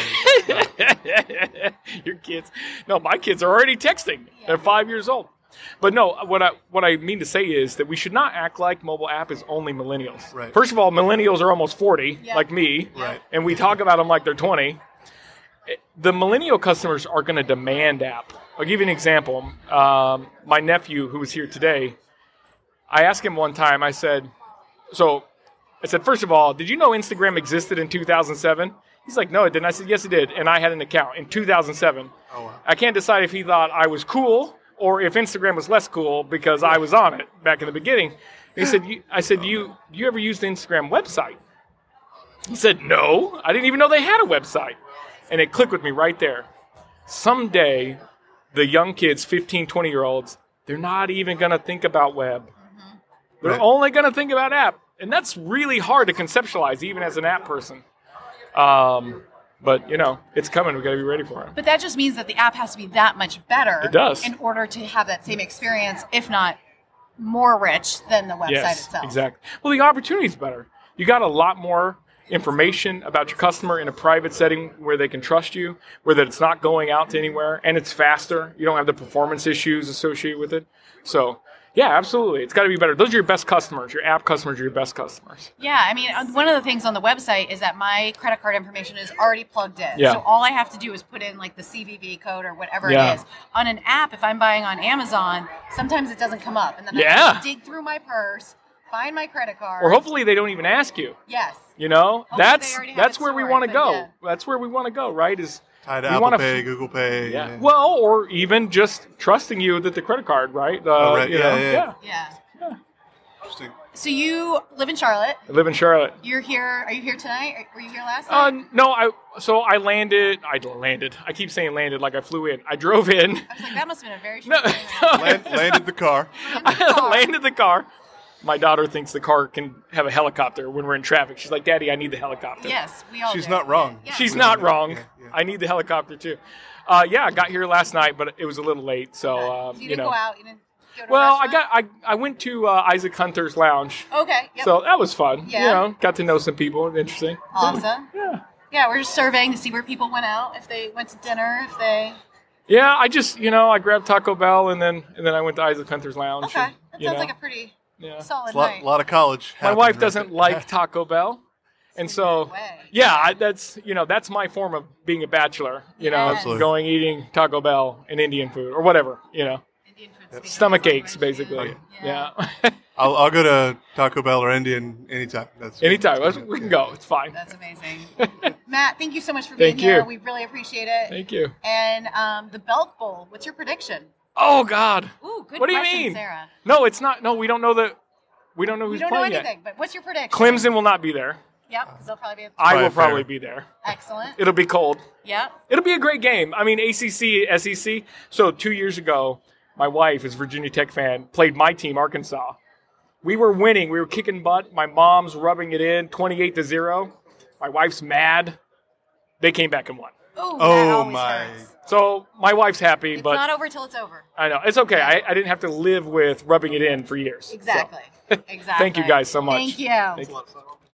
Speaker 5: Your kids? No, my kids are already texting. They're 5 years old. But no, what I mean to say is that we should not act like mobile app is only millennials.
Speaker 2: Right.
Speaker 5: First of all, millennials are almost 40, like me,
Speaker 2: right?
Speaker 5: And we talk about them like they're 20. The millennial customers are going to demand app. I'll give you an example. My nephew, who was here today, I asked him one time, I said, first of all, did you know Instagram existed in 2007? He's like, no, it didn't. I said, yes, it did. And I had an account in 2007.
Speaker 2: Oh, wow.
Speaker 5: I can't decide if he thought I was cool or if Instagram was less cool because I was on it back in the beginning. He said, I said, you ever use the Instagram website? He said, no, I didn't even know they had a website. And it clicked with me right there. Someday, the young kids, 15, 20-year-olds, they're not even going to think about web. They're
Speaker 2: Right.
Speaker 5: only going to think about app. And that's really hard to conceptualize, even as an app person. But, it's coming. We got to be ready for it.
Speaker 6: But that just means that the app has to be that much better.
Speaker 5: It does.
Speaker 6: In order to have that same experience, if not more rich than the website
Speaker 5: Yes,
Speaker 6: itself.
Speaker 5: exactly. Well, the opportunity's better. You got a lot more information about your customer in a private setting where they can trust you, where that it's not going out to anywhere, and it's faster. You don't have the performance issues associated with it. So, yeah, absolutely. It's got to be better. Those are your best customers. Your app customers are your best customers.
Speaker 6: Yeah, I mean, one of the things on the website is that my credit card information is already plugged in.
Speaker 5: Yeah.
Speaker 6: So all I have to do is put in like the CVV code or whatever
Speaker 5: Yeah.
Speaker 6: it is. On an app, if I'm buying on Amazon, sometimes it doesn't come up. And then I
Speaker 5: Yeah.
Speaker 6: have to dig through my purse, find my credit card.
Speaker 5: Or hopefully they don't even ask you.
Speaker 6: Yes.
Speaker 5: That's
Speaker 6: they already have
Speaker 5: that's
Speaker 6: it
Speaker 5: where we
Speaker 6: stored,
Speaker 5: want to
Speaker 6: but
Speaker 5: go.
Speaker 6: yeah.
Speaker 5: That's where we want to go, right? Is
Speaker 2: Tied to
Speaker 5: we
Speaker 2: Apple
Speaker 5: wanna
Speaker 2: Pay, Google Pay.
Speaker 5: Yeah. Well, or even just trusting you that the credit card, right?
Speaker 2: right.
Speaker 5: You
Speaker 2: Yeah,
Speaker 5: know?
Speaker 2: yeah.
Speaker 6: Yeah.
Speaker 2: Interesting.
Speaker 6: So you live in Charlotte.
Speaker 5: I live in Charlotte.
Speaker 6: You're here. Are you here tonight? Were you here last night?
Speaker 5: No, I landed. I keep saying landed like I flew in. I drove in.
Speaker 6: I was like, that must have been a very
Speaker 5: No,
Speaker 6: short time.
Speaker 2: Landed the car.
Speaker 5: I landed the car. My daughter thinks the car can have a helicopter when we're in traffic. She's like, Daddy, I need the helicopter.
Speaker 6: Yes, we all
Speaker 2: She's
Speaker 6: do.
Speaker 2: not wrong.
Speaker 6: Yeah.
Speaker 5: She's not wrong.
Speaker 2: Yeah.
Speaker 5: I need the helicopter too. Yeah, I got here last night, but it was a little late. So,
Speaker 6: So you didn't go out. You didn't go to
Speaker 5: Well,
Speaker 6: a restaurant?
Speaker 5: I went to Isaac Hunter's Lounge.
Speaker 6: Okay. Yep.
Speaker 5: So that was fun.
Speaker 6: Yeah.
Speaker 5: Got to know some people. Interesting.
Speaker 6: Awesome.
Speaker 5: Yeah.
Speaker 6: Yeah, we're just surveying to see where people went out, if they went to dinner, if they.
Speaker 5: Yeah, I just, I grabbed Taco Bell and then I went to Isaac Hunter's Lounge.
Speaker 6: Okay,
Speaker 5: and,
Speaker 6: that
Speaker 5: you
Speaker 6: sounds
Speaker 5: know,
Speaker 6: like a pretty
Speaker 5: yeah.
Speaker 6: solid
Speaker 2: A lot,
Speaker 6: night.
Speaker 2: lot of college.
Speaker 5: My
Speaker 2: happening
Speaker 5: wife
Speaker 2: right
Speaker 5: doesn't
Speaker 2: there.
Speaker 5: like Taco Bell. And so,
Speaker 6: No way.
Speaker 5: yeah, that's my form of being a bachelor,
Speaker 6: Yes.
Speaker 2: Absolutely.
Speaker 5: going eating Taco Bell and Indian food or whatever,
Speaker 6: Indian food speaks
Speaker 5: stomach
Speaker 6: of
Speaker 5: aches,
Speaker 6: celebration.
Speaker 5: basically.
Speaker 6: Yeah.
Speaker 5: Yeah.
Speaker 2: I'll go to Taco Bell or Indian anytime.
Speaker 5: Anytime. We can go. It's fine.
Speaker 6: That's amazing. Matt, thank you so much for being
Speaker 5: Thank
Speaker 6: here.
Speaker 5: you.
Speaker 6: We really appreciate it.
Speaker 5: Thank you.
Speaker 6: And the Belk Bowl, what's your prediction?
Speaker 5: Oh, God.
Speaker 6: Ooh, good
Speaker 5: What do you
Speaker 6: question,
Speaker 5: mean?
Speaker 6: Sarah.
Speaker 5: No, it's not. No, we don't know that. We don't know
Speaker 6: We
Speaker 5: who's
Speaker 6: don't know
Speaker 5: playing
Speaker 6: anything,
Speaker 5: yet.
Speaker 6: but what's your prediction?
Speaker 5: Clemson will not be there.
Speaker 6: Yep, because they'll probably be at
Speaker 5: I will
Speaker 2: Probably fair.
Speaker 5: probably be there.
Speaker 6: excellent.
Speaker 5: It'll be cold.
Speaker 6: Yep.
Speaker 5: It'll be a great game. I mean, ACC, SEC. So 2 years ago, my wife is a Virginia Tech fan, played my team, Arkansas. We were winning. We were kicking butt. My mom's rubbing it in, 28-0. My wife's mad. They came back and won.
Speaker 6: Ooh, that
Speaker 2: Oh,
Speaker 6: always
Speaker 2: my.
Speaker 6: hurts.
Speaker 5: So my wife's happy,
Speaker 6: It's
Speaker 5: but
Speaker 6: not over till it's over.
Speaker 5: I know. It's okay. I didn't have to live with rubbing it in for years. So,
Speaker 6: Exactly. Exactly.
Speaker 5: thank you guys so much.
Speaker 6: Thank you.
Speaker 5: Thank you.